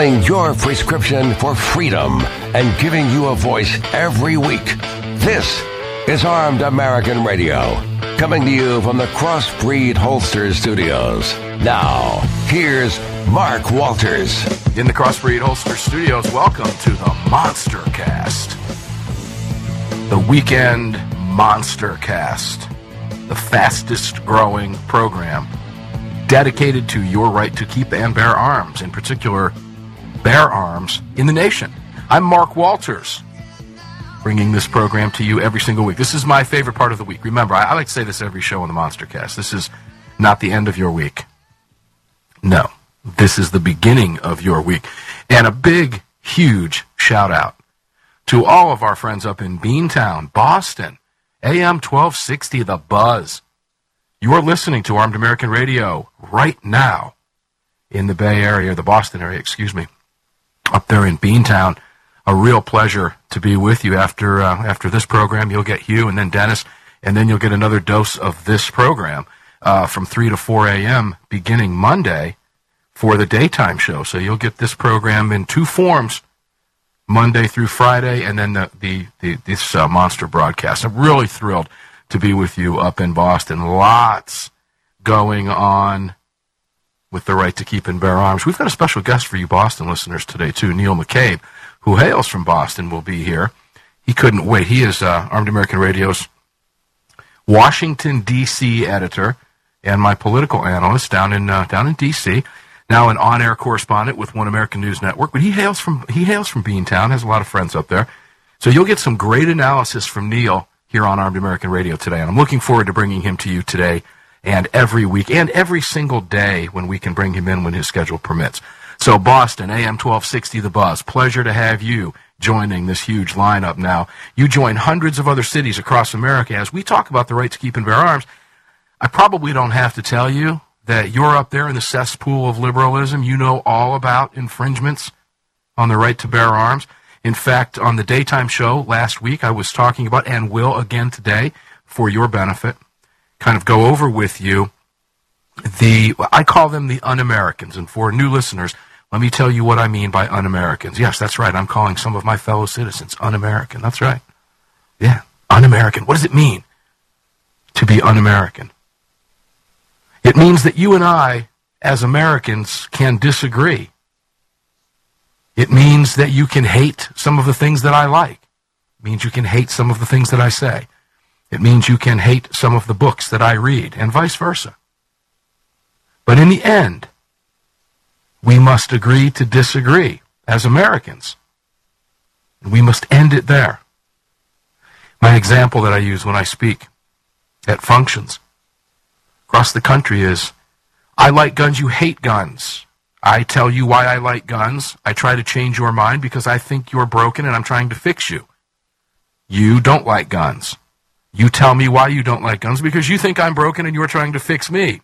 filling your prescription for freedom and giving you a voice every week. This is Armed American Radio, coming to you from the Crossbreed Holster Studios. Now, here's Mark Walters. In the Crossbreed Holster Studios, welcome to the Monster Cast. The weekend Monster Cast. The fastest growing program dedicated to your right to keep and bear arms, in particular, bear arms in the nation. I'm Mark Walters, bringing this program to you every single week. This is my favorite part of the week. Remember, I like to say this every show on the Monster Cast. This is not the end of your week. No, this is the beginning of your week. And a big, huge shout out to all of our friends up in Beantown, Boston, AM 1260, The Buzz. You are listening to Armed American Radio right now in the Bay Area, the Boston area, up there in Beantown. A real pleasure to be with you. After this program, you'll get Hugh and then Dennis, and then you'll get another dose of this program from 3 to 4 a.m. beginning Monday for the daytime show. So you'll get this program in two forms, Monday through Friday, and then this monster broadcast. I'm really thrilled to be with you up in Boston. Lots going on with the right to keep and bear arms. We've got a special guest for you Boston listeners today, too. Neil McCabe, who hails from Boston, will be here. He couldn't wait. He is Armed American Radio's Washington, D.C. editor and my political analyst down in D.C., now an on-air correspondent with One American News Network. But he hails from Beantown, has a lot of friends up there. So you'll get some great analysis from Neil here on Armed American Radio today. And I'm looking forward to bringing him to you today and every week and every single day when we can bring him in when his schedule permits. So Boston, AM 1260, The Buzz. Pleasure to have you joining this huge lineup now. You join hundreds of other cities across America as we talk about the right to keep and bear arms. I probably don't have to tell you that you're up there in the cesspool of liberalism. You know all about infringements on the right to bear arms. In fact, on the daytime show last week, I was talking about, and will again today, for your benefit, kind of go over with you I call them the un-Americans. And for new listeners, let me tell you what I mean by un-Americans. Yes, that's right. I'm calling some of my fellow citizens un-American. That's right. Yeah, un-American. What does it mean to be un-American? It means that you and I, as Americans, can disagree. It means that you can hate some of the things that I like. It means you can hate some of the things that I say. It means you can hate some of the books that I read, and vice versa. But in the end, we must agree to disagree as Americans. And we must end it there. My example that I use when I speak at functions across the country is, I like guns, you hate guns. I tell you why I like guns. I try to change your mind because I think you're broken and I'm trying to fix you. You don't like guns. You tell me why you don't like guns because you think I'm broken and you're trying to fix me.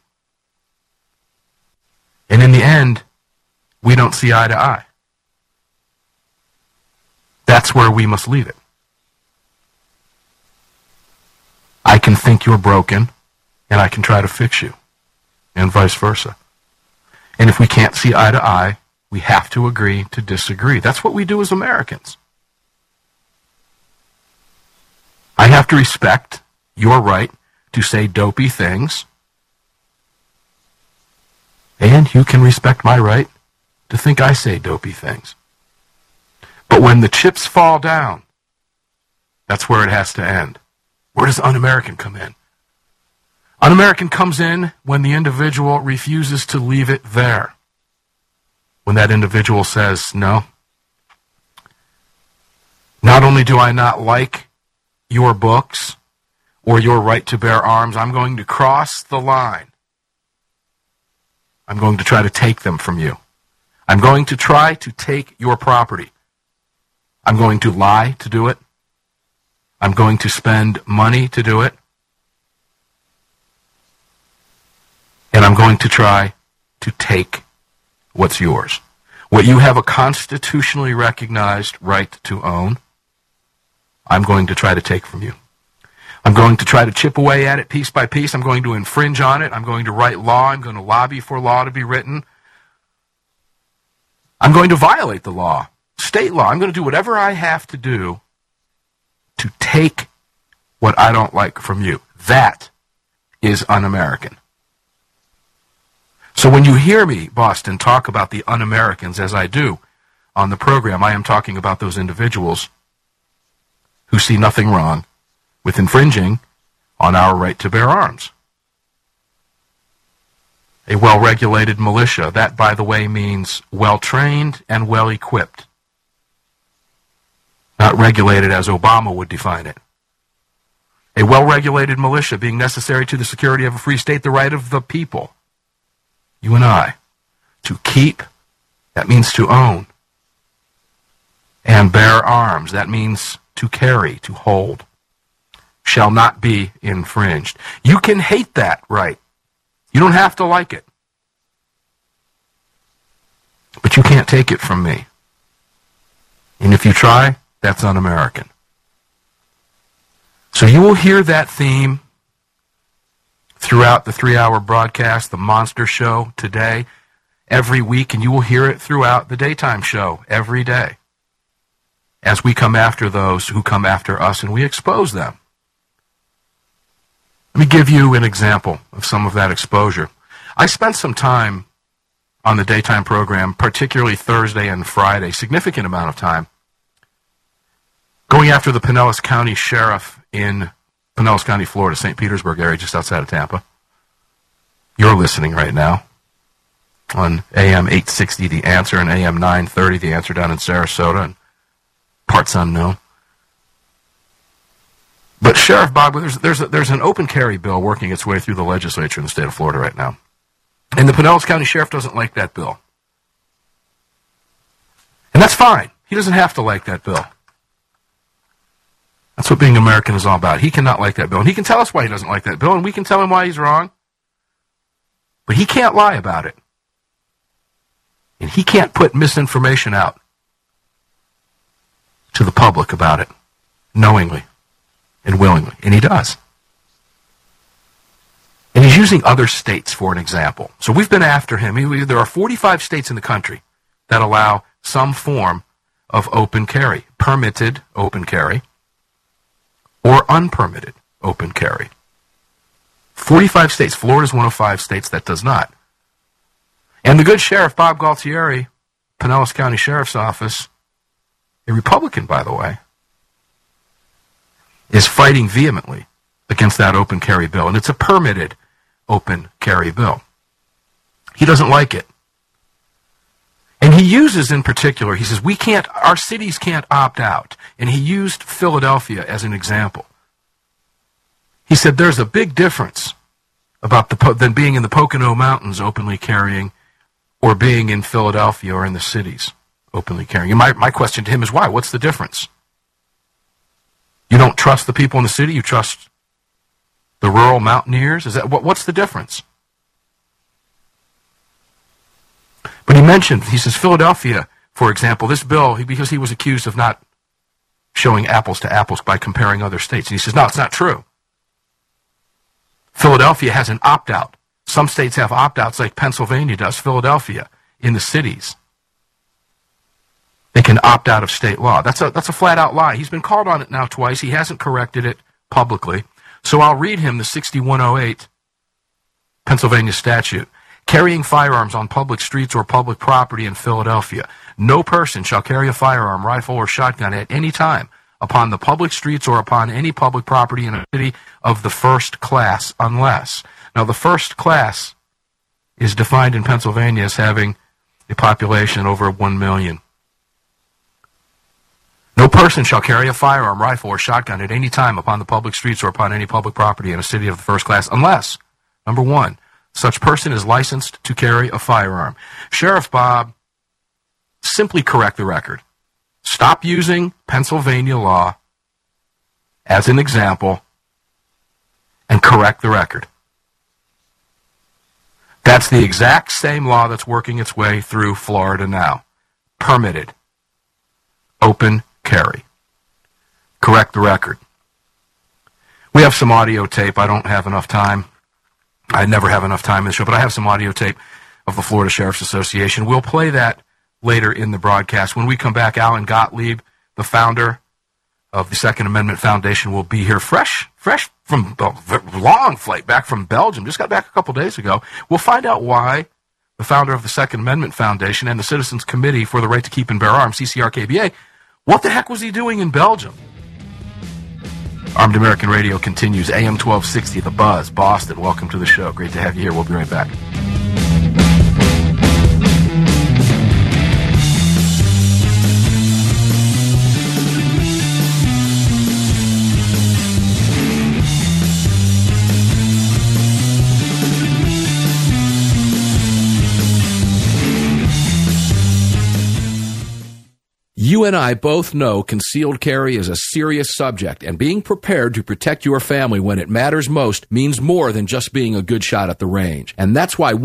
And in the end, we don't see eye to eye. That's where we must leave it. I can think you're broken, and I can try to fix you, and vice versa. And if we can't see eye to eye, we have to agree to disagree. That's what we do as Americans. I have to respect your right to say dopey things, and you can respect my right to think I say dopey things. But when the chips fall down, that's where it has to end. Where does un-American come in? Un-American comes in when the individual refuses to leave it there. When that individual says, no, not only do I not like your books or your right to bear arms, I'm going to cross the line. I'm going to try to take them from you. I'm going to try to take your property. I'm going to lie to do it. I'm going to spend money to do it. And I'm going to try to take what's yours. What you have a constitutionally recognized right to own, I'm going to try to take from you. I'm going to try to chip away at it piece by piece. I'm going to infringe on it. I'm going to write law. I'm going to lobby for law to be written. I'm going to violate the law, state law. I'm going to do whatever I have to do to take what I don't like from you. That is un-American. So when you hear me, Boston, talk about the un-Americans, as I do on the program, I am talking about those individuals who see nothing wrong with infringing on our right to bear arms. A well-regulated militia, that, by the way, means well-trained and well-equipped. Not regulated as Obama would define it. A well-regulated militia being necessary to the security of a free state, the right of the people, you and I, to keep, that means to own, and bear arms, that means to carry, to hold, shall not be infringed. You can hate that right. You don't have to like it. But you can't take it from me. And if you try, that's un-American. So you will hear that theme throughout the 3-hour broadcast, the Monster Show today, every week, and you will hear it throughout the daytime show every day as we come after those who come after us and we expose them. Let me give you an example of some of that exposure. I spent some time on the daytime program, particularly Thursday and Friday, significant amount of time, going after the Pinellas County Sheriff in Pinellas County, Florida, St. Petersburg area, just outside of Tampa. You're listening right now on AM 860, The Answer, and AM 930, The Answer down in Sarasota, and parts unknown. But Sheriff Bob, there's an open carry bill working its way through the legislature in the state of Florida right now. And the Pinellas County Sheriff doesn't like that bill. And that's fine. He doesn't have to like that bill. That's what being American is all about. He cannot like that bill. And he can tell us why he doesn't like that bill, and we can tell him why he's wrong. But he can't lie about it. And he can't put misinformation out to the public about it, knowingly and willingly. And he does. And he's using other states for an example. So we've been after him. There are 45 states in the country that allow some form of open carry, permitted open carry, or unpermitted open carry. 45 states. Florida's one of 5 states that does not. And the good Sheriff Bob Galtieri, Pinellas County Sheriff's Office, a Republican, by the way, is fighting vehemently against that open carry bill. And it's a permitted open carry bill. He doesn't like it. And he uses in particular, he says, our cities can't opt out. And he used Philadelphia as an example. He said there's a big difference than being in the Pocono Mountains openly carrying or being in Philadelphia or in the cities openly carrying. And my question to him is why? What's the difference? You don't trust the people in the city? You trust the rural mountaineers? What's the difference? But he says Philadelphia, for example, this bill, because he was accused of not showing apples to apples by comparing other states. And he says, no, it's not true. Philadelphia has an opt-out. Some states have opt-outs like Pennsylvania does. Philadelphia, in the cities, they can opt out of state law. That's a flat-out lie. He's been called on it now twice. He hasn't corrected it publicly. So I'll read him the 6108 Pennsylvania statute. Carrying firearms on public streets or public property in Philadelphia. No person shall carry a firearm, rifle, or shotgun at any time upon the public streets or upon any public property in a city of the first class unless. Now, the first class is defined in Pennsylvania as having a population over 1 million. No person shall carry a firearm, rifle, or shotgun at any time upon the public streets or upon any public property in a city of the first class unless, number 1, such person is licensed to carry a firearm. Sheriff Bob, simply correct the record. Stop using Pennsylvania law as an example and correct the record. That's the exact same law that's working its way through Florida now. Permitted. Open carry. Correct the record. We have some audio tape. I don't have enough time. I never have enough time in the show, but I have some audio tape of the Florida Sheriff's Association. We'll play that later in the broadcast. When we come back, Alan Gottlieb, the founder of the Second Amendment Foundation, will be here fresh from a long flight back from Belgium. Just got back a couple days ago. We'll find out why the founder of the Second Amendment Foundation and the Citizens Committee for the Right to Keep and Bear Arms, CCRKBA, what the heck was he doing in Belgium? Armed American Radio continues. AM 1260, The Buzz, Boston. Welcome to the show. Great to have you here. We'll be right back. You and I both know concealed carry is a serious subject, and being prepared to protect your family when it matters most means more than just being a good shot at the range. And that's why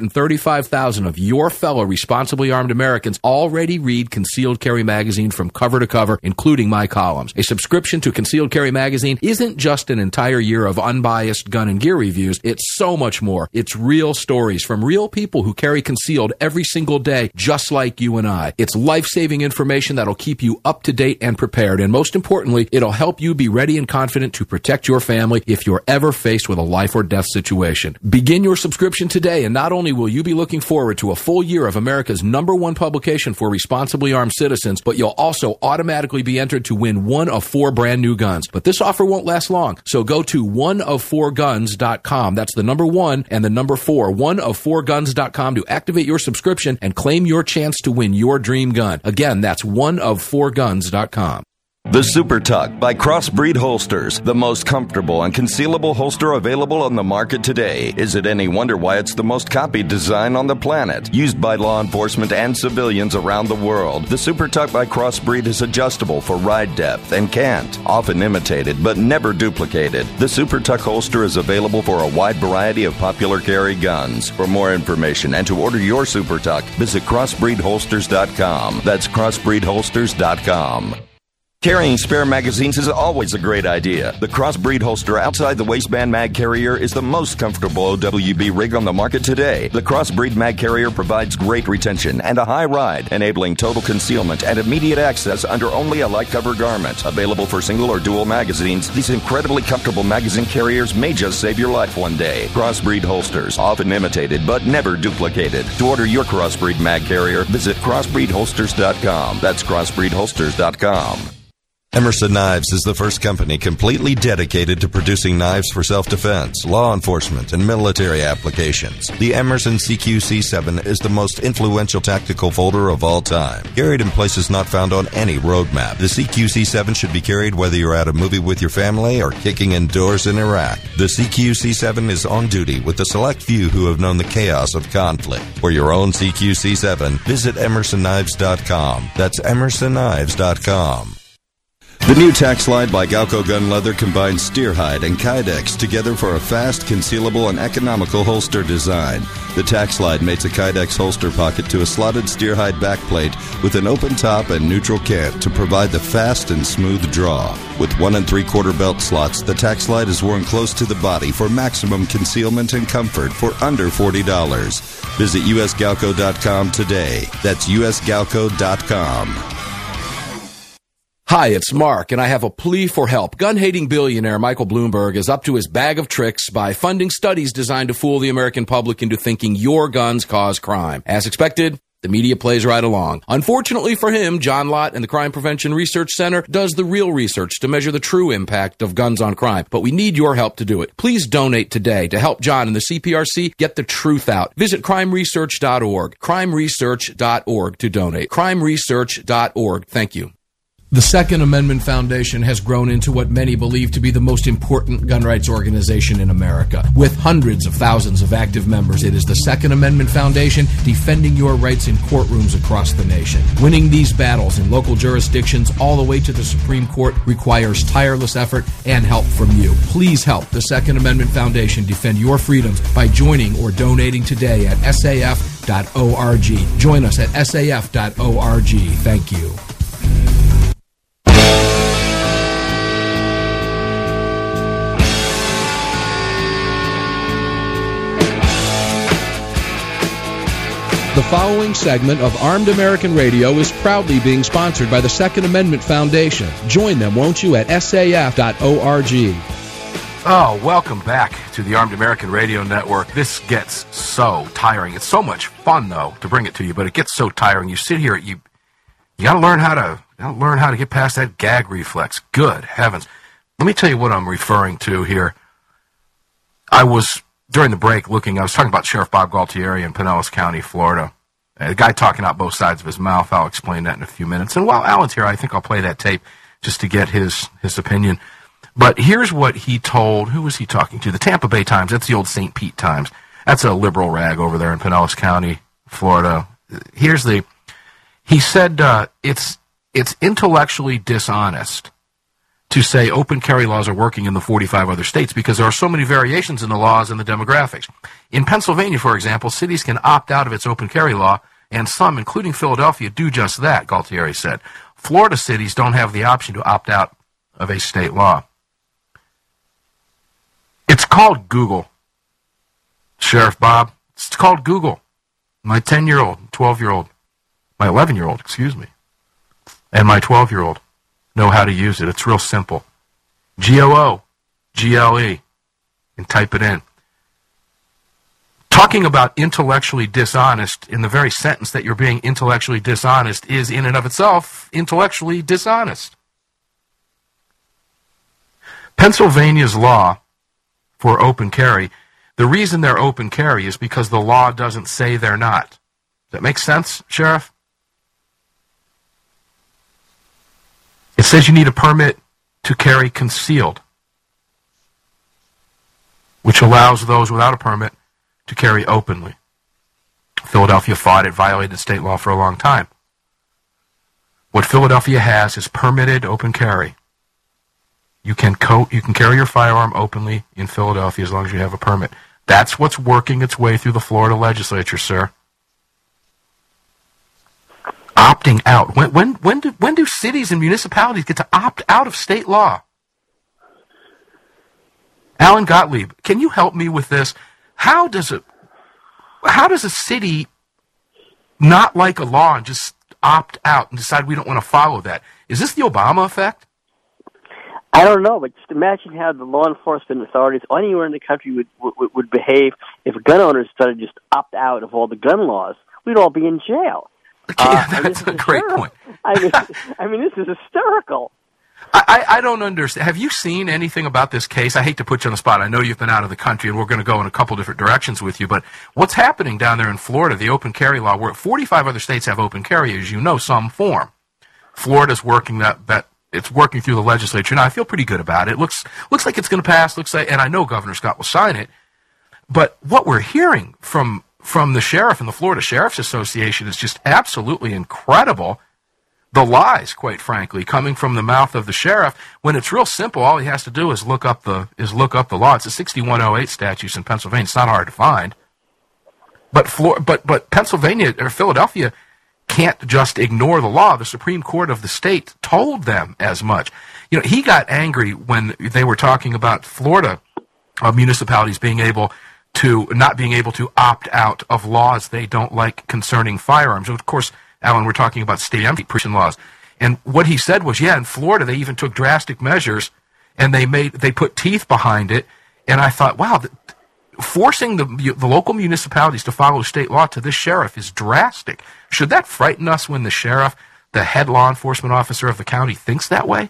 135,000 of your fellow responsibly armed Americans already read Concealed Carry Magazine from cover to cover, including my columns. A subscription to Concealed Carry Magazine isn't just an entire year of unbiased gun and gear reviews. It's so much more. It's real stories from real people who carry concealed every single day, just like you and I. It's life-saving information that'll keep you up to date and prepared, and most importantly, it'll help you be ready and confident to protect your family if you're ever faced with a life or death situation. Begin your subscription today, and not only will you be looking forward to a full year of America's #1 publication for responsibly armed citizens, but you'll also automatically be entered to win one of 4 brand new guns. But this offer won't last long, so go to oneof4guns.com. That's the number 1 and the number 4, oneof4guns.com, to activate your subscription and claim your chance to win your dream gun. Again, that's oneof4guns.com. The Super Tuck by Crossbreed Holsters, the most comfortable and concealable holster available on the market today. Is it any wonder why it's the most copied design on the planet? Used by law enforcement and civilians around the world, the Super Tuck by Crossbreed is adjustable for ride depth and cant, often imitated but never duplicated. The Super Tuck holster is available for a wide variety of popular carry guns. For more information and to order your Super Tuck, visit crossbreedholsters.com. That's crossbreedholsters.com. Carrying spare magazines is always a great idea. The Crossbreed holster outside the waistband mag carrier is the most comfortable OWB rig on the market today. The Crossbreed mag carrier provides great retention and a high ride, enabling total concealment and immediate access under only a light cover garment. Available for single or dual magazines, these incredibly comfortable magazine carriers may just save your life one day. Crossbreed holsters, often imitated but never duplicated. To order your Crossbreed mag carrier, visit crossbreedholsters.com. That's crossbreedholsters.com. Emerson Knives is the first company completely dedicated to producing knives for self-defense, law enforcement, and military applications. The Emerson CQC7 is the most influential tactical folder of all time. Carried in places not found on any roadmap, the CQC7 should be carried whether you're at a movie with your family or kicking indoors in Iraq. The CQC7 is on duty with a select few who have known the chaos of conflict. For your own CQC7, visit emersonKnives.com. That's emersonKnives.com. The new Tac Slide by Galco Gun Leather combines steer hide and Kydex together for a fast, concealable, and economical holster design. The Tac Slide mates a Kydex holster pocket to a slotted steer hide backplate with an open top and neutral cant to provide the fast and smooth draw. With 1 3/4 belt slots, the Tac Slide is worn close to the body for maximum concealment and comfort for under $40. Visit usgalco.com today. That's usgalco.com. Hi, it's Mark, and I have a plea for help. Gun-hating billionaire Michael Bloomberg is up to his bag of tricks by funding studies designed to fool the American public into thinking your guns cause crime. As expected, the media plays right along. Unfortunately for him, John Lott and the Crime Prevention Research Center does the real research to measure the true impact of guns on crime. But we need your help to do it. Please donate today to help John and the CPRC get the truth out. Visit crimeresearch.org. crimeresearch.org to donate. crimeresearch.org. Thank you. The Second Amendment Foundation has grown into what many believe to be the most important gun rights organization in America. With hundreds of thousands of active members, it is the Second Amendment Foundation defending your rights in courtrooms across the nation. Winning these battles in local jurisdictions all the way to the Supreme Court requires tireless effort and help from you. Please help the Second Amendment Foundation defend your freedoms by joining or donating today at saf.org. Join us at saf.org. Thank you. The following segment of Armed American Radio is proudly being sponsored by the Second Amendment Foundation. Join them, won't you, at saf.org. Oh, welcome back to the Armed American Radio Network. This gets so tiring. It's so much fun, though, to bring it to you, but it gets so tiring. You sit here, you got to learn how to get past that gag reflex. Good heavens! Let me tell you what I'm referring to here. I was during the break I was talking about Sheriff Bob Gualtieri in Pinellas County, Florida. A guy talking out both sides of his mouth. I'll explain that in a few minutes. And while Alan's here, I think I'll play that tape just to get his opinion. But here's what he told. Who was he talking to? The Tampa Bay Times. That's the old St. Pete Times. That's a liberal rag over there in Pinellas County, Florida. He said it's intellectually dishonest to say open carry laws are working in the 45 other states because there are so many variations in the laws and the demographics. In Pennsylvania, for example, cities can opt out of its open carry law, and some, including Philadelphia, do just that, Gualtieri said. Florida cities don't have the option to opt out of a state law. It's called Google, Sheriff Bob. It's called Google. My 10-year-old, 12-year-old, my 11-year-old, and my 12-year-old know how to use it. It's real simple. Google, and type it in. Talking about intellectually dishonest in the very sentence that you're being intellectually dishonest is in and of itself intellectually dishonest. Pennsylvania's law for open carry, the reason they're open carry is because the law doesn't say they're not. Does that make sense, Sheriff? It says you need a permit to carry concealed, which allows those without a permit to carry openly. Philadelphia fought it, violated state law for a long time. What Philadelphia has is permitted open carry. You can carry your firearm openly in Philadelphia as long as you have a permit. That's what's working its way through the Florida legislature, sir. Opting out. When do cities and municipalities get to opt out of state law? Alan Gottlieb, can you help me with this? How does a city not like a law and just opt out and decide we don't want to follow that? Is this the Obama effect? I don't know, but just imagine how the law enforcement authorities anywhere in the country would behave if gun owners started to just opt out of all the gun laws. We'd all be in jail. That's a great point. I mean, this is hysterical. I don't understand. Have you seen anything about this case? I hate to put you on the spot. I know you've been out of the country, and we're going to go in a couple different directions with you, but what's happening down there in Florida, the open carry law, where 45 other states have open carry, as you know, some form. Florida's working that it's working through the legislature. Now, I feel pretty good about it. Looks like it's going to pass, and I know Governor Scott will sign it, but what we're hearing from the sheriff and the Florida Sheriff's Association is just absolutely incredible. The lies, quite frankly, coming from the mouth of the sheriff, when it's real simple. All he has to do is look up the law. It's a 6108 statutes in Pennsylvania. It's not hard to find. But Pennsylvania or Philadelphia can't just ignore the law. The Supreme Court of the state told them as much. You know, he got angry when they were talking about Florida municipalities not being able to opt out of laws they don't like concerning firearms. Of course, Alan, we're talking about state empty-prison laws. And what he said was, in Florida they even took drastic measures, and they put teeth behind it. And I thought, wow, forcing the local municipalities to follow state law to this sheriff is drastic. Should that frighten us when the sheriff, the head law enforcement officer of the county, thinks that way?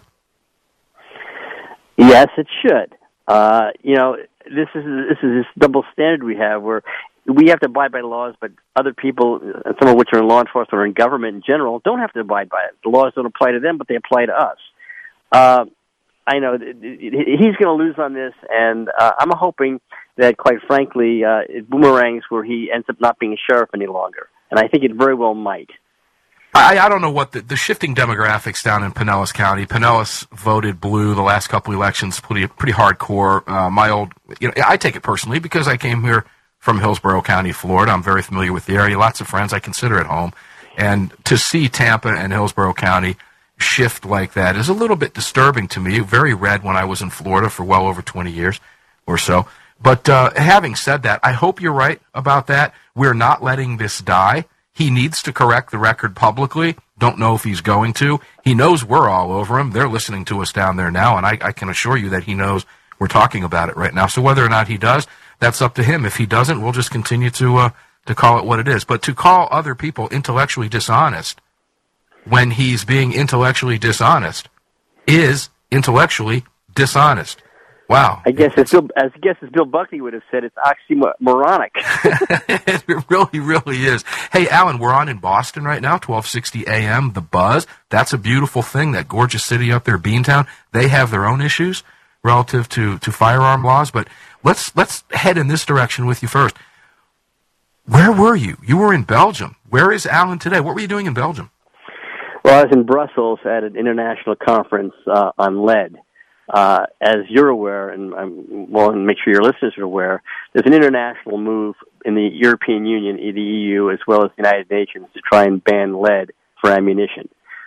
Yes, it should. This is this double standard we have where we have to abide by laws, but other people, some of which are in law enforcement or in government in general, don't have to abide by it. The laws don't apply to them, but they apply to us. I know he's going to lose on this, and I'm hoping that, quite frankly, it boomerangs where he ends up not being a sheriff any longer. And I think it very well might. I don't know what the shifting demographics down in Pinellas County. Pinellas voted blue the last couple elections, pretty hardcore. I take it personally because I came here from Hillsborough County, Florida. I'm very familiar with the area. Lots of friends I consider at home. And to see Tampa and Hillsborough County shift like that is a little bit disturbing to me. Very red when I was in Florida for well over 20 years or so. But having said that, I hope you're right about that. We're not letting this die. He needs to correct the record publicly. Don't know if he's going to. He knows we're all over him. They're listening to us down there now, and I can assure you that he knows we're talking about it right now. So whether or not he does, that's up to him. If he doesn't, we'll just continue to call it what it is. But to call other people intellectually dishonest when he's being intellectually dishonest is intellectually dishonest. Wow. I guess as Bill Buckley would have said, it's oxymoronic. It really is. Hey, Alan, we're on in Boston right now, 1260 AM, The Buzz. That's a beautiful thing, that gorgeous city up there, Beantown. They have their own issues relative to firearm laws, but let's head in this direction with you first. Where were you? You were in Belgium. Where is Alan today? What were you doing in Belgium? Well, I was in Brussels at an international conference on lead. As you're aware, and and make sure your listeners are aware, there's an international move in the European Union, the EU, as well as the United Nations to try and ban lead for ammunition.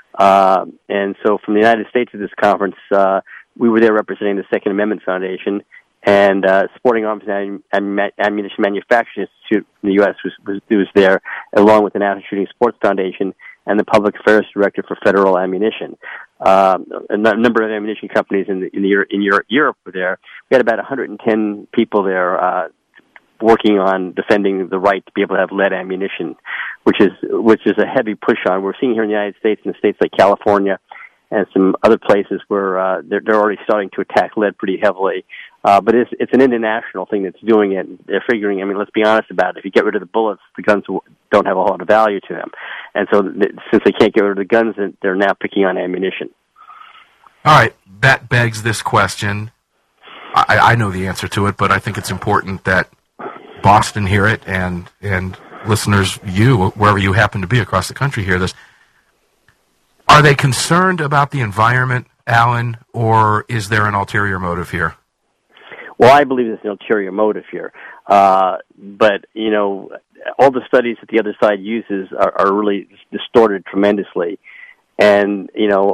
And so from the United States at this conference, we were there representing the Second Amendment Foundation, and Sporting Arms and Ammunition Manufacturers Institute in the U.S. was there, along with the National Shooting Sports Foundation and the Public Affairs Director for Federal Ammunition. A number of ammunition companies in Europe were there. We had about 110 people there working on defending the right to be able to have lead ammunition, which is a heavy push on. We're seeing here in the United States, in states like California and some other places where they're already starting to attack lead pretty heavily. But it's an international thing that's doing it. They're figuring, let's be honest about it. If you get rid of the bullets, the guns don't have a lot of value to them. And so since they can't get rid of the guns, they're now picking on ammunition. All right, that begs this question. I know the answer to it, but I think it's important that Boston hear it and listeners, you, wherever you happen to be across the country, hear this. Are they concerned about the environment, Alan, or is there an ulterior motive here? Well, I believe there's an ulterior motive here. But, all the studies that the other side uses are really distorted tremendously. And,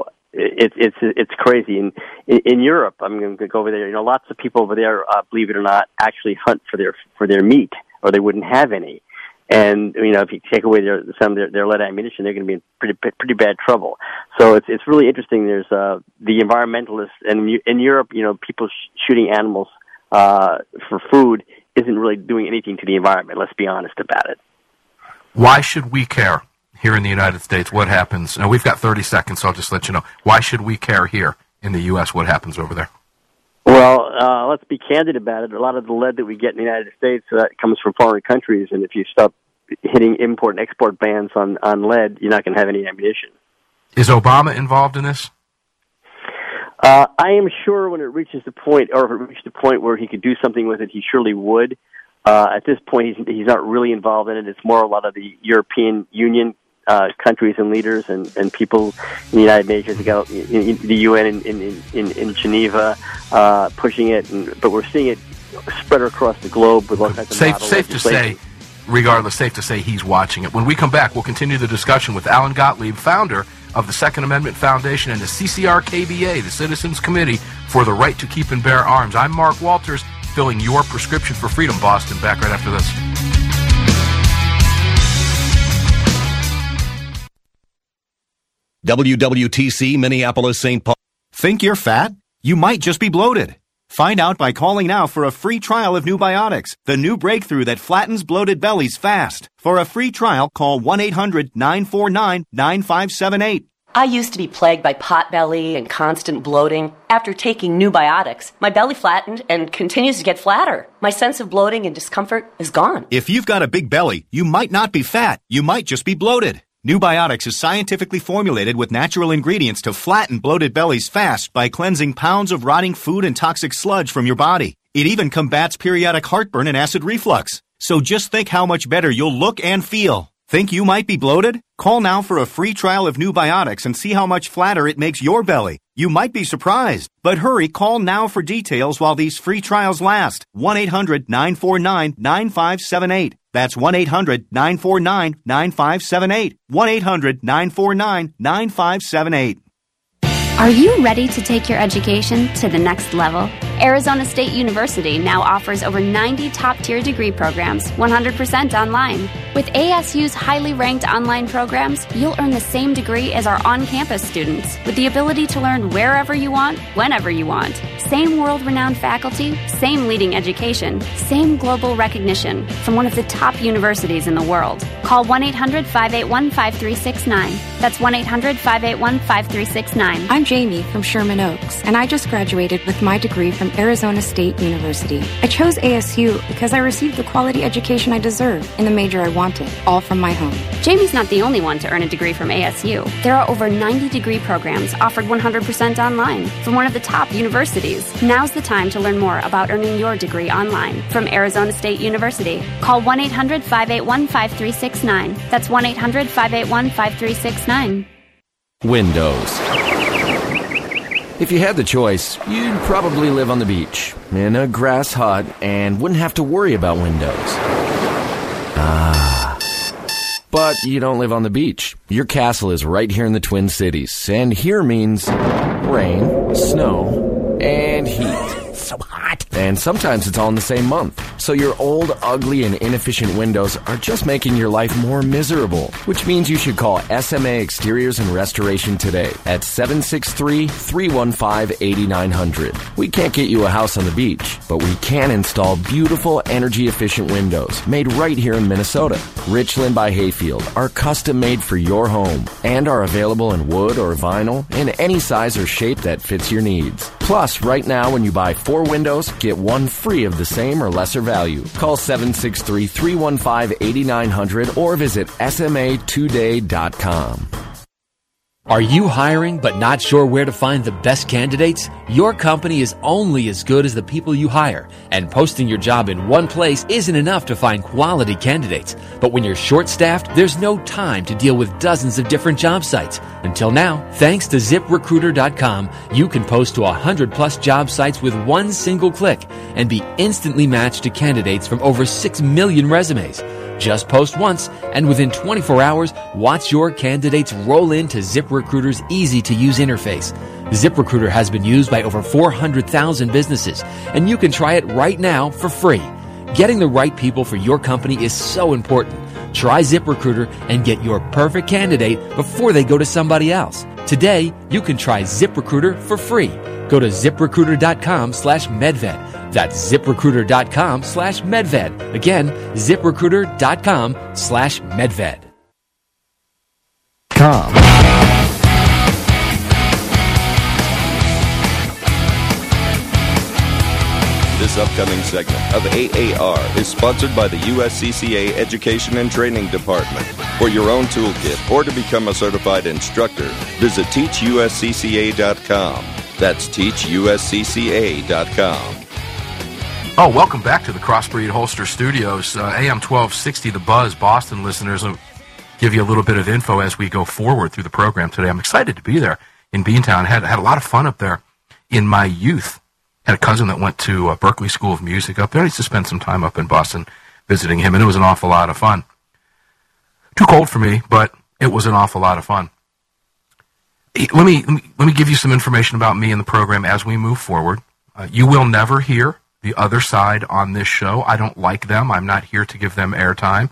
it's crazy. In Europe, I'm going to go over there, lots of people over there, believe it or not, actually hunt for their meat, or they wouldn't have any. And, if you take away some of their lead ammunition, they're going to be in pretty bad trouble. So it's really interesting. There's the environmentalists, and in Europe, people shooting animals for food isn't really doing anything to the environment. Let's be honest about it. Why should we care here in the United States what happens? Now, we've got 30 seconds, so I'll just let you know. Why should we care here in the U.S. what happens over there? Well, let's be candid about it. A lot of the lead that we get in the United States comes from foreign countries, and if you stop hitting import and export bans on lead, you're not going to have any ammunition. Is Obama involved in this? I am sure when it reaches the point, or if it reached the point where he could do something with it, he surely would. At this point, he's not really involved in it. It's more a lot of the European Union countries and leaders and people in the United Nations, the UN in Geneva pushing it. But we're seeing it spread across the globe with all kinds of model legislation. Safe to say he's watching it. When we come back, we'll continue the discussion with Alan Gottlieb, founder of the Second Amendment Foundation and the CCR-KBA, the Citizens Committee for the Right to Keep and Bear Arms. I'm Mark Walters, filling your prescription for freedom. Boston, back right after this. WWTC, Minneapolis, St. Paul. Think you're fat? You might just be bloated. Find out by calling now for a free trial of Nubiotics, the new breakthrough that flattens bloated bellies fast. For a free trial, call 1-800-949-9578. I used to be plagued by potbelly and constant bloating. After taking Nubiotics, my belly flattened and continues to get flatter. My sense of bloating and discomfort is gone. If you've got a big belly, you might not be fat. You might just be bloated. Nubiotics is scientifically formulated with natural ingredients to flatten bloated bellies fast by cleansing pounds of rotting food and toxic sludge from your body. It even combats periodic heartburn and acid reflux. So just think how much better you'll look and feel. Think you might be bloated? Call now for a free trial of Nubiotics and see how much flatter it makes your belly. You might be surprised. But hurry, call now for details while these free trials last. 1-800-949-9578. That's 1-800-949-9578. 1-800-949-9578. Are you ready to take your education to the next level? Arizona State University now offers over 90 top-tier degree programs, 100% online. With ASU's highly ranked online programs, you'll earn the same degree as our on-campus students, with the ability to learn wherever you want, whenever you want. Same world-renowned faculty, same leading education, same global recognition from one of the top universities in the world. Call 1-800-581-5369. That's 1-800-581-5369. I'm Jamie from Sherman Oaks, and I just graduated with my degree from Arizona State University. I chose ASU because I received the quality education I deserve in the major I wanted, all from my home. Jamie's not the only one to earn a degree from ASU. There are over 90 degree programs offered 100% online from one of the top universities. Now's the time to learn more about earning your degree online from Arizona State University. Call 1-800-581-5369. That's 1-800-581-5369. Windows. If you had the choice, you'd probably live on the beach, in a grass hut, and wouldn't have to worry about windows. But you don't live on the beach. Your castle is right here in the Twin Cities, and here means rain, snow, and heat. So hot. And sometimes it's all in the same month. So your old, ugly, and inefficient windows are just making your life more miserable, which means you should call SMA Exteriors and Restoration today at 763-315-8900. We can't get you a house on the beach, but we can install beautiful, energy-efficient windows made right here in Minnesota. Richland by Hayfield are custom made for your home and are available in wood or vinyl in any size or shape that fits your needs. Plus, right now when you buy 4 windows, get 1 free of the same or lesser value. Call 763-315-8900 or visit SMA2day.com. Are you hiring but not sure where to find the best candidates? Your company is only as good as the people you hire, and posting your job in one place isn't enough to find quality candidates. But when you're short-staffed, there's no time to deal with dozens of different job sites. Until now, thanks to ZipRecruiter.com, you can post to 100-plus job sites with one single click and be instantly matched to candidates from over 6 million resumes. Just post once, and within 24 hours, watch your candidates roll into ZipRecruiter's easy-to-use interface. ZipRecruiter has been used by over 400,000 businesses, and you can try it right now for free. Getting the right people for your company is so important. Try ZipRecruiter and get your perfect candidate before they go to somebody else. Today, you can try ZipRecruiter for free. Go to ZipRecruiter.com/MedVed. That's ZipRecruiter.com/MedVed. Again, ZipRecruiter.com/MedVed. This upcoming segment of AAR is sponsored by the USCCA Education and Training Department. For your own toolkit or to become a certified instructor, visit TeachUSCCA.com. That's TeachUSCCA.com. Oh, welcome back to the Crossbreed Holster Studios. AM 1260, The Buzz, Boston listeners. I'll give you a little bit of info as we go forward through the program today. I'm excited to be there in Beantown. Had a lot of fun up there in my youth. Had a cousin that went to Berkeley School of Music up there. I used to spend some time up in Boston visiting him, and it was an awful lot of fun. Too cold for me, but it was an awful lot of fun. Let me give you some information about me and the program as we move forward. You will never hear the other side on this show. I don't like them. I'm not here to give them airtime.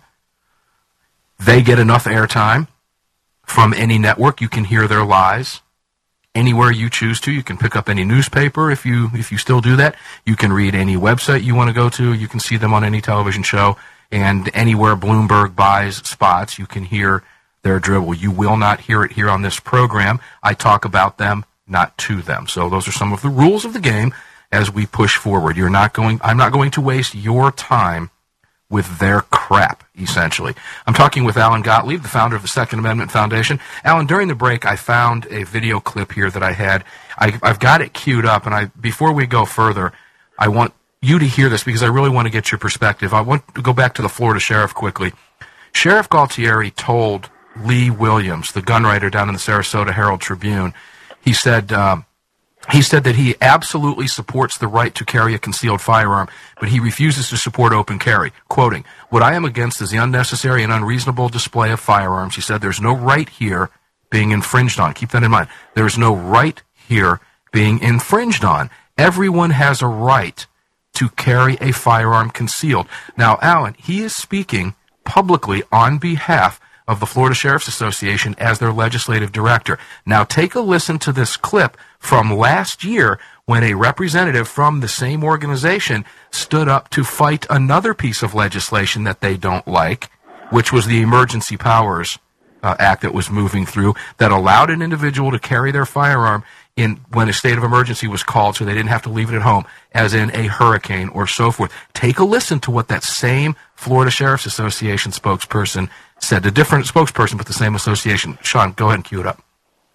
They get enough airtime from any network. You can hear their lies anywhere you choose to. You can pick up any newspaper if you still do that. You can read any website you want to go to. You can see them on any television show. And anywhere Bloomberg buys spots, you can hear their dribble. You will not hear it here on this program. I talk about them, not to them. So those are some of the rules of the game as we push forward. I'm not going to waste your time with their crap, essentially. I'm talking with Alan Gottlieb, the founder of the Second Amendment Foundation. Alan, during the break, I found a video clip here that I had. I've got it queued up, and before we go further, I want you to hear this because I really want to get your perspective. I want to go back to the Florida sheriff quickly. Sheriff Galtieri told Lee Williams, the gun writer down in the Sarasota Herald Tribune, he said that he absolutely supports the right to carry a concealed firearm, but he refuses to support open carry. Quoting, "What I am against is the unnecessary and unreasonable display of firearms." He said, "There's no right here being infringed on." Keep that in mind. There's no right here being infringed on. Everyone has a right to carry a firearm concealed. Now, Alan, he is speaking publicly on behalf of the Florida Sheriff's Association as their legislative director. Now, take a listen to this clip from last year when a representative from the same organization stood up to fight another piece of legislation that they don't like, which was the Emergency Powers Act that was moving through that allowed an individual to carry their firearm when a state of emergency was called so they didn't have to leave it at home, as in a hurricane or so forth. Take a listen to what that same Florida Sheriff's Association spokesperson said. A different spokesperson, but the same association. Sean, go ahead and cue it up.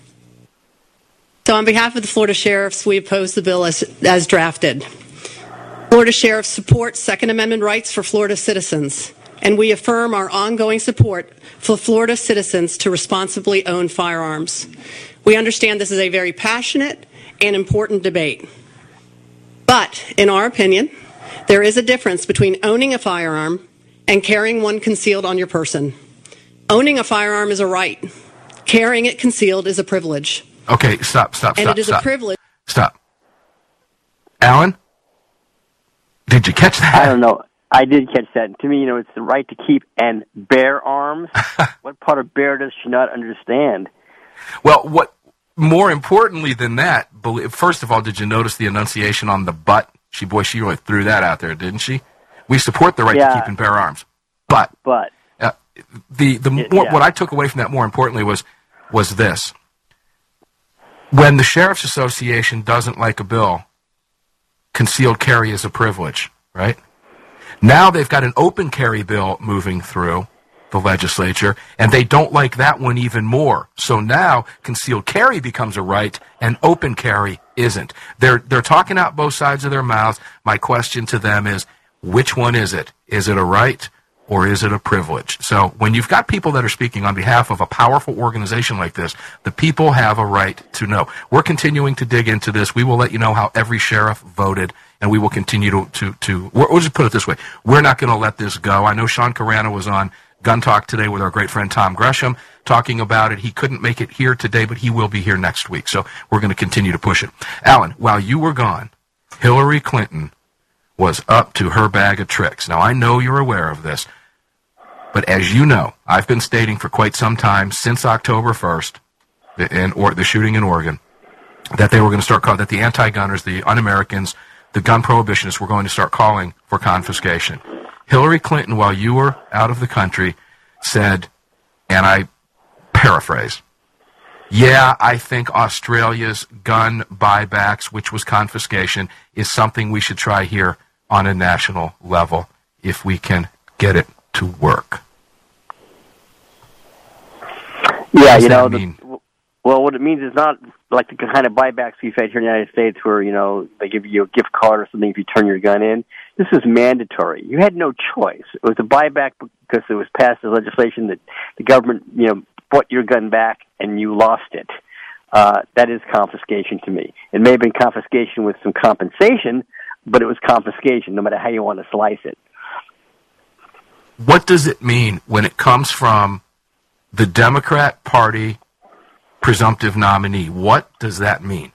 So on behalf of the Florida Sheriffs, we oppose the bill as drafted. Florida Sheriffs support Second Amendment rights for Florida citizens, and we affirm our ongoing support for Florida citizens to responsibly own firearms. We understand this is a very passionate and important debate. But, in our opinion, there is a difference between owning a firearm and carrying one concealed on your person. Owning a firearm is a right. Carrying it concealed is a privilege. Okay, stop. And it is a privilege. Stop. Alan? Did you catch that? I don't know. I did catch that. To me, it's the right to keep and bear arms. What part of bear does she not understand? Well, what more importantly than that, first of all, did you notice the enunciation on the but? She really threw that out there, didn't she? We support the right to keep and bear arms. But. What I took away from that more importantly was this. When the Sheriff's Association doesn't like a bill, concealed carry is a privilege, right? Now they've got an open carry bill moving through the legislature, and they don't like that one even more. So now concealed carry becomes a right, and open carry isn't. They're talking out both sides of their mouths. My question to them is, which one is it? Is it a right or is it a privilege? So when you've got people that are speaking on behalf of a powerful organization like this, the people have a right to know. We're continuing to dig into this. We will let you know how every sheriff voted, and we will continue to we'll just put it this way. We're not going to let this go. I know Sean Carano was on Gun Talk today with our great friend Tom Gresham talking about it. He couldn't make it here today, but he will be here next week. So we're going to continue to push it. Alan, while you were gone, Hillary Clinton was up to her bag of tricks. Now, I know you're aware of this, but as you know, I've been stating for quite some time, since October 1st, the shooting in Oregon, that they were going to start calling, that the anti-gunners, the un-Americans, the gun prohibitionists were going to start calling for confiscation. Hillary Clinton, while you were out of the country, said, and I paraphrase, yeah, I think Australia's gun buybacks, which was confiscation, is something we should try here on a national level if we can get it to work. Yeah, what it means is not like the kind of buybacks we've had here in the United States where, they give you a gift card or something if you turn your gun in. This is mandatory. You had no choice. It was a buyback because it was passed as legislation that the government, bought your gun back and you lost it. That is confiscation to me. It may have been confiscation with some compensation, but it was confiscation no matter how you want to slice it. What does it mean when it comes from the Democrat Party presumptive nominee? What does that mean?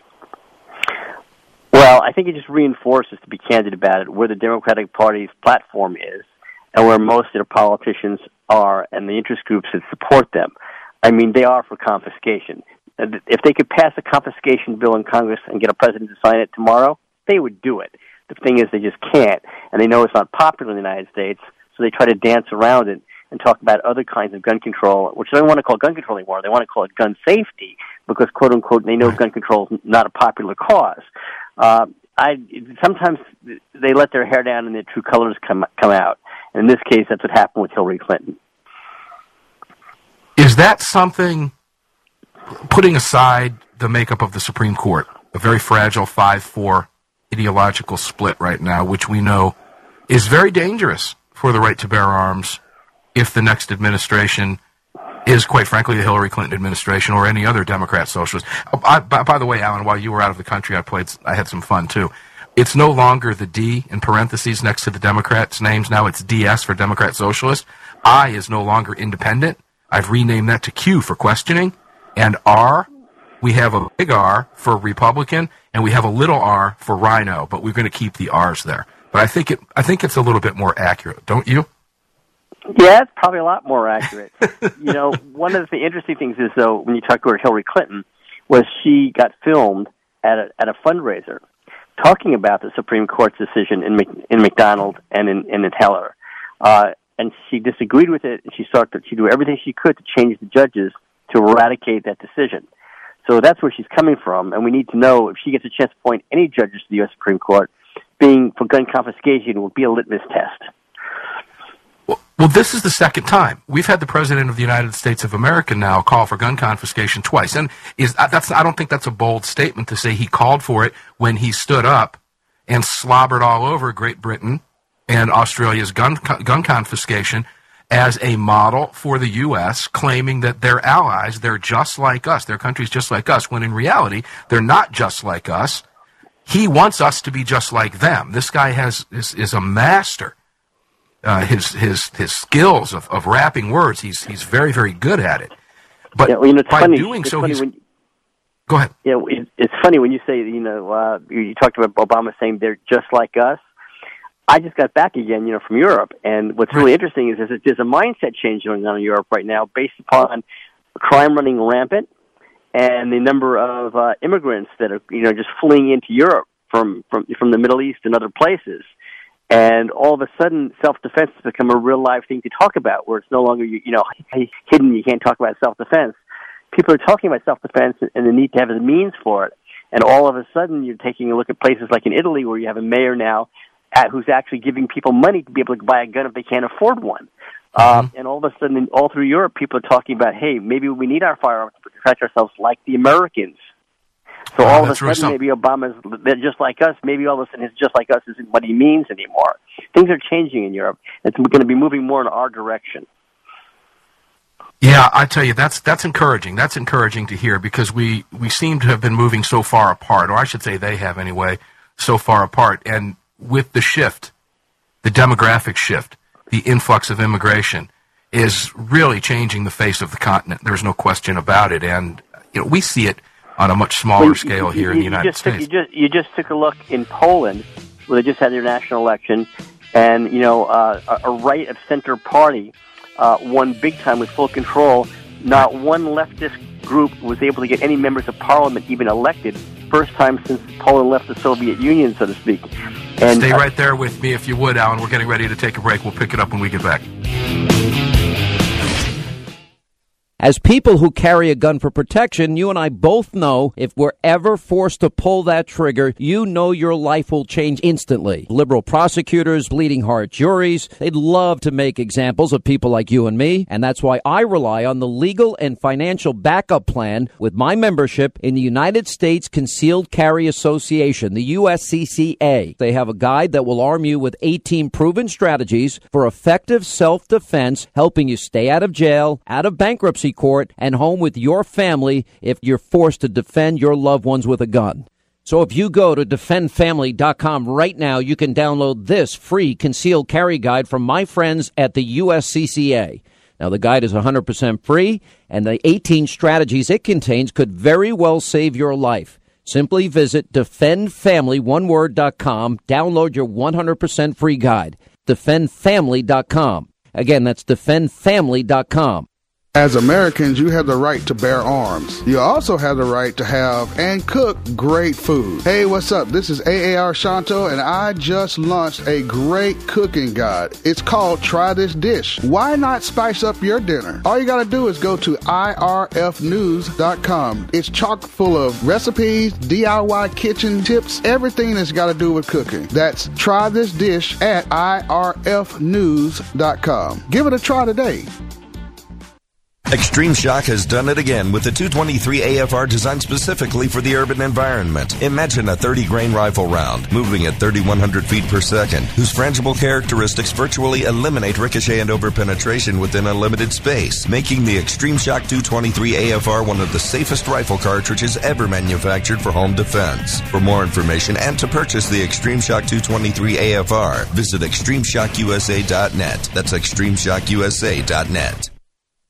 Well, I think it just reinforces, to be candid about it, where the Democratic Party's platform is and where most of their politicians are and the interest groups that support them. I mean, they are for confiscation. If they could pass a confiscation bill in Congress and get a president to sign it tomorrow, they would do it. The thing is, they just can't, and they know it's not popular in the United States, so they try to dance around it and talk about other kinds of gun control, which they don't want to call gun control anymore. They want to call it gun safety because, quote unquote, they know gun control is not a popular cause. Sometimes they let their hair down and their true colors come out. And in this case, that's what happened with Hillary Clinton. Is that something, putting aside the makeup of the Supreme Court, a very fragile 5-4 ideological split right now, which we know is very dangerous for the right to bear arms if the next administration is, quite frankly, the Hillary Clinton administration or any other Democrat socialist. By the way, Alan, while you were out of the country, I had some fun, too. It's no longer the D in parentheses next to the Democrats' names. Now it's DS for Democrat Socialist. I is no longer independent. I've renamed that to Q for questioning. And R, We have a big R for Republican, and we have a little R for Rhino, but we're going to keep the R's there. But I think it's a little bit more accurate, don't you? Yeah, it's probably a lot more accurate. One of the interesting things is, though, when you talk about Hillary Clinton, was she got filmed at a fundraiser talking about the Supreme Court's decision in McDonald and in Heller. And she disagreed with it, and she do everything she could to change the judges to eradicate that decision. So that's where she's coming from, and we need to know if she gets a chance to appoint any judges to the U.S. Supreme Court, being for gun confiscation will be a litmus test. Well, this is the second time. We've had the President of the United States of America now call for gun confiscation twice. And I don't think that's a bold statement to say he called for it when he stood up and slobbered all over Great Britain and Australia's gun confiscation as a model for the U.S., claiming that they're allies, they're just like us, their country's just like us, when in reality, they're not just like us. He wants us to be just like them. This guy is a master. His skills of wrapping words, he's very, very good at it. But by doing so, go ahead. Yeah, it's funny when you say, you talked about Obama saying they're just like us. I just got back again, from Europe, and what's really interesting is that there's a mindset change going on in Europe right now based upon crime running rampant and the number of immigrants that are, just fleeing into Europe from the Middle East and other places. And all of a sudden, self-defense has become a real live thing to talk about, where it's no longer, hidden. You can't talk about self-defense. People are talking about self-defense and the need to have the means for it. And all of a sudden, you're taking a look at places like in Italy, where you have a mayor now who's actually giving people money to be able to buy a gun if they can't afford one. And all of a sudden, all through Europe, people are talking about, hey, maybe we need our firearms to protect ourselves like the Americans. So all of a sudden, maybe Obama's just like us. Maybe all of a sudden, his just like us isn't what he means anymore. Things are changing in Europe. It's going to be moving more in our direction. Yeah, I tell you, that's encouraging. That's encouraging to hear, because we seem to have been moving so far apart, or I should say they have anyway, so far apart. And with the shift, the demographic shift, the influx of immigration is really changing the face of the continent. There's no question about it. And we see it on a much smaller scale here in the United States. You just took a look in Poland, where they just had their national election, and a right of center party won big time with full control. Not one leftist group was able to get any members of parliament even elected. First time since Poland left the Soviet Union, so to speak. And stay right there with me, if you would, Alan. We're getting ready to take a break. We'll pick it up when we get back. As people who carry a gun for protection, you and I both know if we're ever forced to pull that trigger, your life will change instantly. Liberal prosecutors, bleeding heart juries, they'd love to make examples of people like you and me, and that's why I rely on the legal and financial backup plan with my membership in the United States Concealed Carry Association, the USCCA. They have a guide that will arm you with 18 proven strategies for effective self-defense, helping you stay out of jail, out of bankruptcy court, and home with your family if you're forced to defend your loved ones with a gun. So if you go to defendfamily.com right now, you can download this free concealed carry guide from my friends at the USCCA. Now, the guide is 100% free, and the 18 strategies it contains could very well save your life. Simply visit defendfamily.com, download your 100% free guide. Defendfamily.com. Again, that's defendfamily.com. As Americans, you have the right to bear arms. You also have the right to have and cook great food. Hey, what's up? This is AAR Shanto, and I just launched a great cooking guide. It's called Try This Dish. Why not spice up your dinner? All you got to do is go to irfnews.com. It's chock full of recipes, DIY kitchen tips, everything that's got to do with cooking. That's Try This Dish at irfnews.com. Give it a try today. Extreme Shock has done it again with the 223 AFR designed specifically for the urban environment. Imagine a 30-grain rifle round moving at 3,100 feet per second, whose frangible characteristics virtually eliminate ricochet and overpenetration within a limited space, making the Extreme Shock 223 AFR one of the safest rifle cartridges ever manufactured for home defense. For more information and to purchase the Extreme Shock 223 AFR, visit ExtremeShockUSA.net. That's ExtremeShockUSA.net.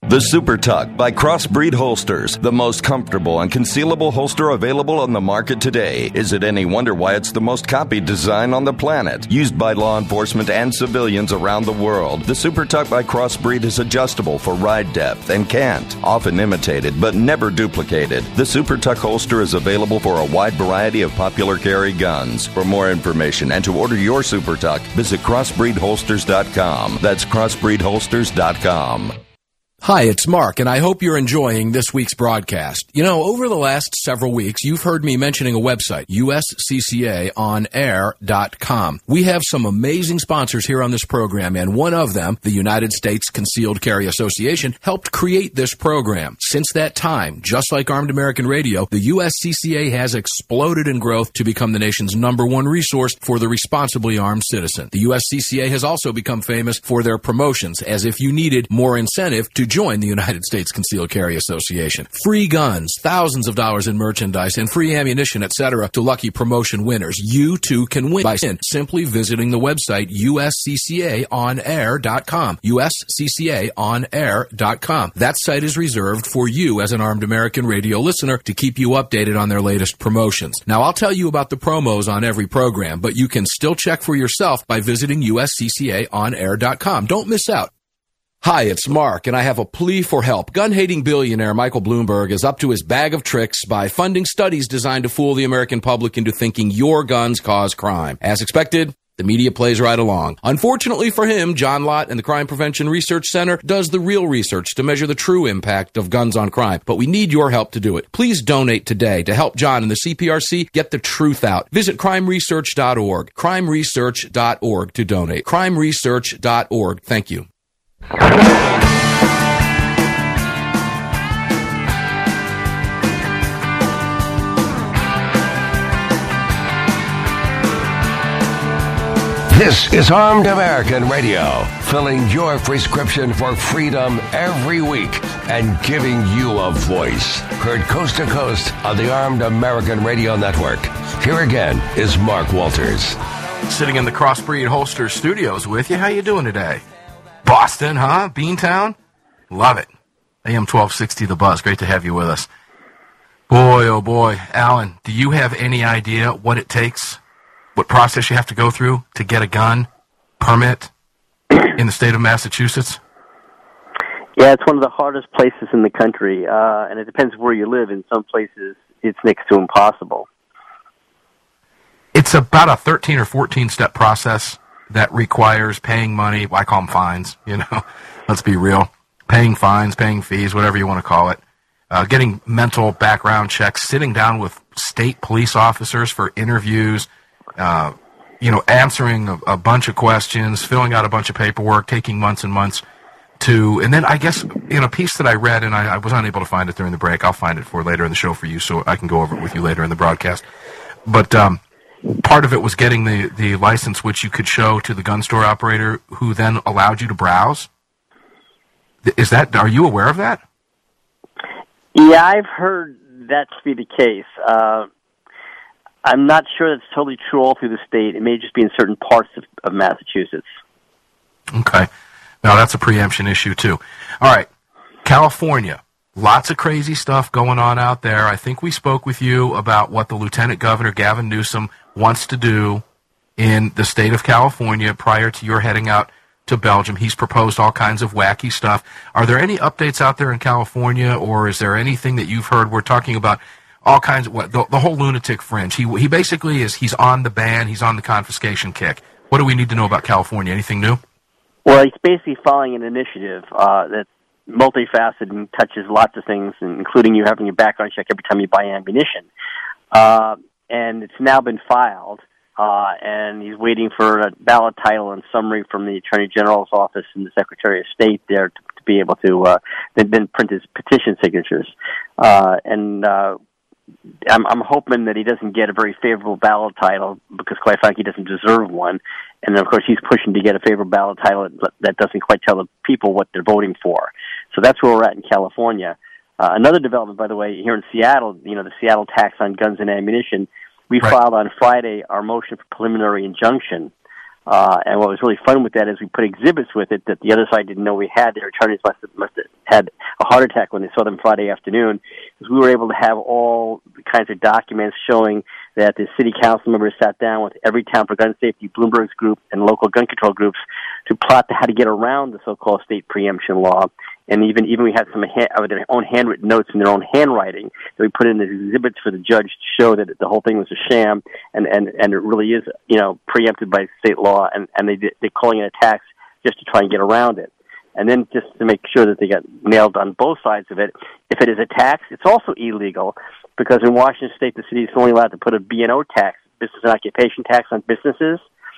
The Super Tuck by Crossbreed Holsters, the most comfortable and concealable holster available on the market today. Is it any wonder why it's the most copied design on the planet? Used by law enforcement and civilians around the world, the Super Tuck by Crossbreed is adjustable for ride depth and cant, often imitated but never duplicated. The Super Tuck holster is available for a wide variety of popular carry guns. For more information and to order your Super Tuck, visit crossbreedholsters.com. That's crossbreedholsters.com. Hi, it's Mark, and I hope you're enjoying this week's broadcast. You know, over the last several weeks, you've heard me mentioning a website, usccaonair.com. We have some amazing sponsors here on this program, and one of them, the United States Concealed Carry Association, helped create this program. Since that time, just like Armed American Radio, the USCCA has exploded in growth to become the nation's #1 resource for the responsibly armed citizen. The USCCA has also become famous for their promotions, as if you needed more incentive to join the United States Concealed Carry Association. Free guns, thousands of dollars in merchandise, and free ammunition, etc. to lucky promotion winners. You too can win by simply visiting the website usccaonair.com. usccaonair.com. That site is reserved for you as an Armed American Radio listener to keep you updated on their latest promotions. Now, I'll tell you about the promos on every program, but you can still check for yourself by visiting usccaonair.com. Don't miss out. Hi, it's Mark, and I have a plea for help. Gun-hating billionaire Michael Bloomberg is up to his bag of tricks by funding studies designed to fool the American public into thinking your guns cause crime. As expected, the media plays right along. Unfortunately for him, John Lott and the Crime Prevention Research Center does the real research to measure the true impact of guns on crime. But we need your help to do it. Please donate today to help John and the CPRC get the truth out. Visit crimeresearch.org. crimeresearch.org to donate. crimeresearch.org. Thank you. This is Armed American Radio, filling your prescription for freedom every week and giving you a voice. Heard coast to coast on the Armed American Radio Network. Here again is Mark Walters. Sitting in the Crossbreed Holsters studios with you. How you doing today? Boston, huh? Beantown? Love it. AM 1260 The Buzz. Great to have you with us. Boy, oh boy. Alan, do you have any idea what it takes, what process you have to go through to get a gun permit in the state of Massachusetts? Yeah, it's one of the hardest places in the country, and it depends where you live. In some places, it's next to impossible. It's about a 13 or 14-step process that requires paying money. Well, I call them fines, you know. Let's be real. Paying fines, paying fees, whatever you want to call it. Getting mental background checks, sitting down with state police officers for interviews, answering a bunch of questions, filling out a bunch of paperwork, taking months and months and then I guess in a piece that I read, and I was unable to find it during the break, I'll find it for later in the show for you so I can go over it with you later in the broadcast. But part of it was getting the license, which you could show to the gun store operator, who then allowed you to browse. Are you aware of that? Yeah, I've heard that to be the case. I'm not sure that's totally true all through the state. It may just be in certain parts of Massachusetts. Okay. Now, that's a preemption issue, too. All right. California. Lots of crazy stuff going on out there. I think we spoke with you about what the Lieutenant Governor, Gavin Newsom, wants to do in the state of California prior to your heading out to Belgium. He's proposed all kinds of wacky stuff. Are there any updates out there in California, or is there anything that you've heard? We're talking about all kinds of the whole lunatic fringe. He basically he's on the ban, he's on the confiscation kick. What do we need to know about California? Anything new? Well, he's basically following an initiative that's multifaceted and touches lots of things, including you having a background check every time you buy ammunition. And it's now been filed, and he's waiting for a ballot title and summary from the Attorney General's office and the Secretary of State there to be able to then print his petition signatures. I'm hoping that he doesn't get a very favorable ballot title, because quite frankly he doesn't deserve one. And of course he's pushing to get a favorable ballot title that doesn't quite tell the people what they're voting for. So that's where we're at in California. Another development, by the way, here in Seattle, the Seattle tax on guns and ammunition, we filed on Friday our motion for preliminary injunction And what was really fun with that is we put exhibits with it that the other side didn't know we had. Their attorneys must have had a heart attack when they saw them Friday afternoon, because we were able to have all the kinds of documents showing that the city council members sat down with Everytown for Gun Safety, Bloomberg's group, and local gun control groups to plot how to get around the so-called state preemption law. And even we had some of their own handwritten notes in their own handwriting that we put in as exhibits for the judge to show that the whole thing was a sham, and it really is, preempted by state law, and they're calling it a tax just to try and get around it. And then just to make sure that they got nailed on both sides of it, if it is a tax, it's also illegal, because in Washington State, the city is only allowed to put a B&O tax, business and occupation tax, on businesses,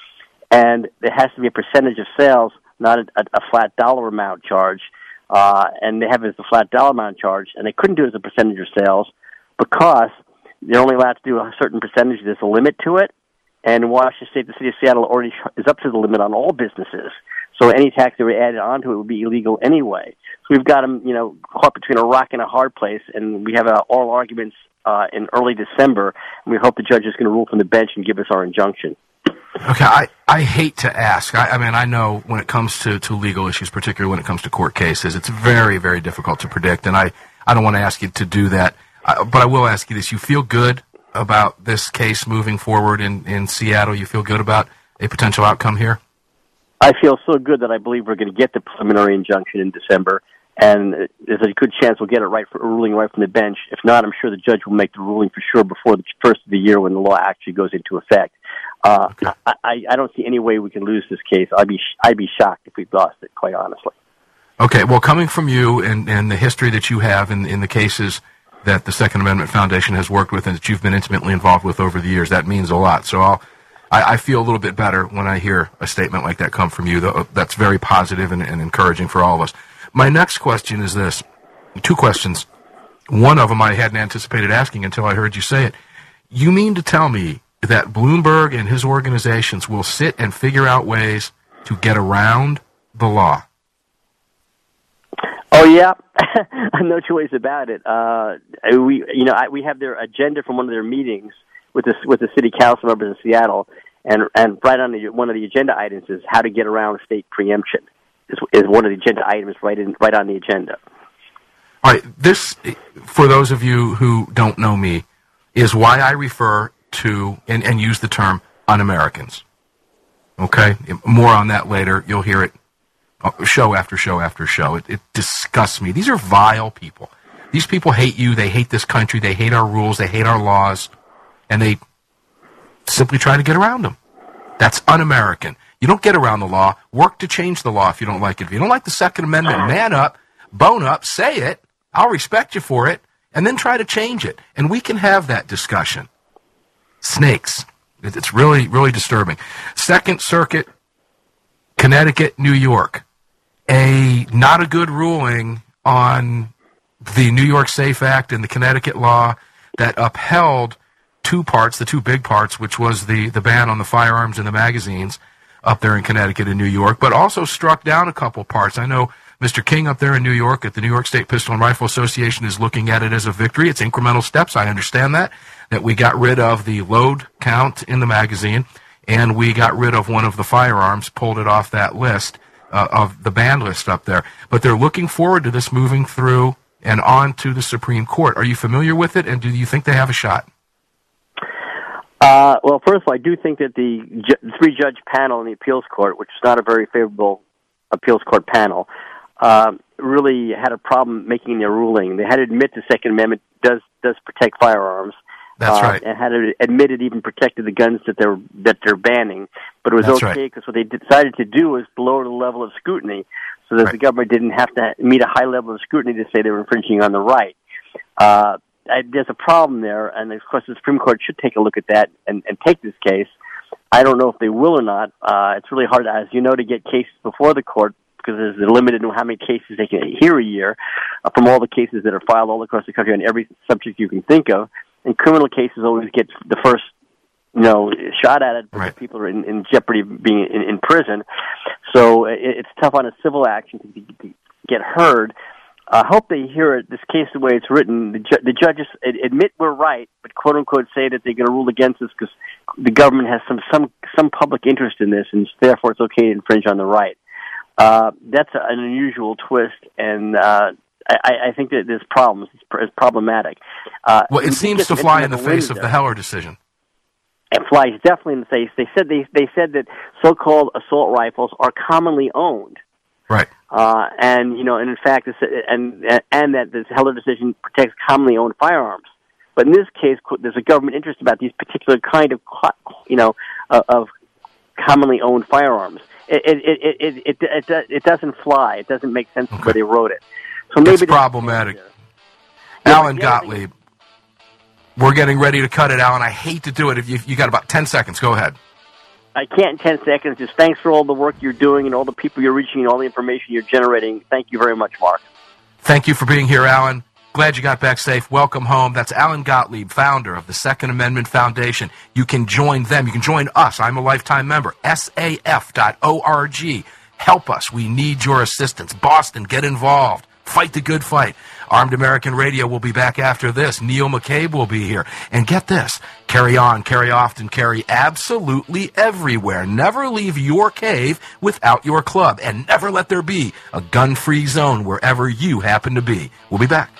and there has to be a percentage of sales, not a flat dollar amount charge. And they have it as a flat dollar amount charge, and they couldn't do it as a percentage of sales because they're only allowed to do a certain percentage. There's a limit to it, and in Washington State, the city of Seattle already is up to the limit on all businesses. So any tax that were added onto it would be illegal anyway. So we've got them, caught between a rock and a hard place, and we have oral arguments in early December, and we hope the judge is going to rule from the bench and give us our injunction. Okay, I hate to ask. I know when it comes to legal issues, particularly when it comes to court cases, it's very, very difficult to predict, and I don't want to ask you to do that. But I will ask you this. You feel good about this case moving forward in Seattle? You feel good about a potential outcome here? I feel so good that I believe we're going to get the preliminary injunction in December, and there's a good chance we'll get it ruling right from the bench. If not, I'm sure the judge will make the ruling for sure before the first of the year when the law actually goes into effect. Okay. I don't see any way we can lose this case. I'd be shocked if we lost it, quite honestly. Okay, well, coming from you and the history that you have in the cases that the Second Amendment Foundation has worked with and that you've been intimately involved with over the years, that means a lot. So I feel a little bit better when I hear a statement like that come from you. That's very positive and encouraging for all of us. My next question is this. Two questions. One of them I hadn't anticipated asking until I heard you say it. You mean to tell me that Bloomberg and his organizations will sit and figure out ways to get around the law? Oh yeah, no two ways about it. We have their agenda from one of their meetings with the city council members in Seattle, and right on one of the agenda items is how to get around state preemption. Is one of the agenda items right on the agenda. All right, this, for those of you who don't know me, is why I refer to and use the term un-Americans. Okay? More on that later. You'll hear it show after show after show. It disgusts me. These are vile people. These people hate you. They hate this country. They hate our rules. They hate our laws. And they simply try to get around them. That's un-American. You don't get around the law. Work to change the law if you don't like it. If you don't like the Second Amendment, man up, bone up, say it. I'll respect you for it, and then try to change it. And we can have that discussion. Snakes. It's really, really disturbing. Second Circuit, Connecticut, New York. Not a good ruling on the New York SAFE Act and the Connecticut law that upheld two parts, the two big parts, which was the ban on the firearms and the magazines up there in Connecticut and New York, but also struck down a couple parts. I know Mr. King up there in New York at the New York State Pistol and Rifle Association is looking at it as a victory. It's incremental steps. I understand that we got rid of the load count in the magazine, and we got rid of one of the firearms, pulled it off that list, of the ban list up there. But they're looking forward to this moving through and on to the Supreme Court. Are you familiar with it, and do you think they have a shot? Well, first of all, I do think that the three-judge panel in the appeals court, which is not a very favorable appeals court panel, really had a problem making their ruling. They had to admit the Second Amendment does protect firearms. That's right. And had to admit it even protected the guns that they're banning. But it was That's okay because what they decided to do was lower the level of scrutiny so that the government didn't have to meet a high level of scrutiny to say they were infringing on the right. There's a problem there, and of course the Supreme Court should take a look at that and take this case. I don't know if they will or not. It's really hard, as you know, to get cases before the court because there's a limit in how many cases they can hear a year from all the cases that are filed all across the country on every subject you can think of. And criminal cases always get the first, shot at it because people are in jeopardy of being in prison. So it's tough on a civil action to get heard. I hope they hear it, this case the way it's written. The judges admit we're right, but quote unquote say that they're going to rule against us because the government has some public interest in this, and therefore it's okay to infringe on the right. That's an unusual twist, and I think that there's problems. It's problematic. Well, it seems to fly in the face of the Heller decision. It flies definitely in the face. They said that so-called assault rifles are commonly owned. Right. And in fact, and that this Heller decision protects commonly owned firearms. But in this case, there's a government interest about these particular kind of of commonly owned firearms. It doesn't fly. It doesn't make sense where they wrote it. So maybe it's problematic. Alan Gottlieb, we're getting ready to cut it, Alan. I hate to do it. If you got about 10 seconds, go ahead. I can't in 10 seconds. Just thanks for all the work you're doing and all the people you're reaching and all the information you're generating. Thank you very much, Mark. Thank you for being here, Alan. Glad you got back safe. Welcome home. That's Alan Gottlieb, founder of the Second Amendment Foundation. You can join them. You can join us. I'm a lifetime member. SAF.org. Help us. We need your assistance. Boston, get involved. Fight the good fight. Armed American Radio will be back after this. Neil McCabe will be here. And get this. Carry on, carry often, carry absolutely everywhere. Never leave your cave without your club. And never let there be a gun-free zone wherever you happen to be. We'll be back.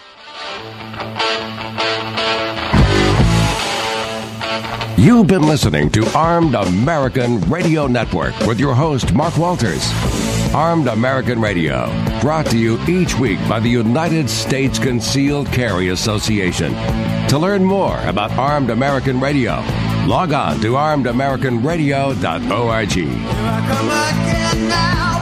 You've been listening to Armed American Radio Network with your host, Mark Walters. Armed American Radio, brought to you each week by the United States Concealed Carry Association. To learn more about Armed American Radio, log on to armedamericanradio.org. Here I come again now.